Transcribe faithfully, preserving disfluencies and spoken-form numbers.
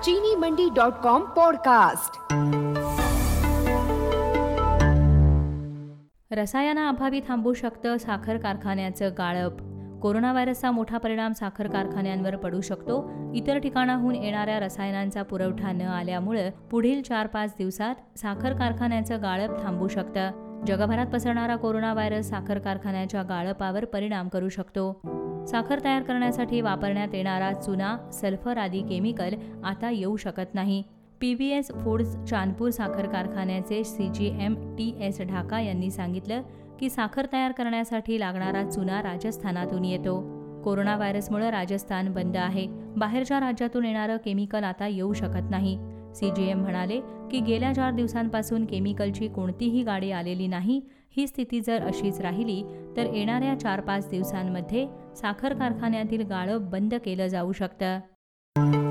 चीनी Mandi dot com podcast. रसायनाअभावी थांबू शकतं साखर कारखान्याचं गाळप। कोरोना व्हायरसचा मोठा परिणाम साखर कारखान्यांवर पडू शकतो। इतर ठिकाणाहून येणाऱ्या रसायनांचा पुरवठा न आल्यामुळे पुढील चार पाच दिवसात साखर कारखान्याचं गाळप थांबू शकतं। जगभरात पसरणारा कोरोना व्हायरस साखर कारखान्याच्या गाळपावर परिणाम करू शकतो। साखर तयार करण्यासाठी वापरण्यात येणारा चुना, सल्फर आदी केमिकल आता येऊ शकत नाही। P V S foods Chandpur साखर कारखान्याचे C G M T S Dhaka यांनी सांगितलं की साखर तयार करण्यासाठी लागणारा चुना राजस्थानातून येतो। कोरोना व्हायरसमुळे राजस्थान बंद आहे। बाहेरच्या राज्यातून येणारं केमिकल आता येऊ शकत नाही। सी जी एम म्हणाले की गेल्या चार दिवसांपासून केमिकलची कोणतीही गाडी आलेली नाही। ही स्थिती जर अशीच राहिली तर येणाऱ्या चार पाच दिवसांमध्ये साखर कारखान्यातील गाळप बंद केलं जाऊ शकतं।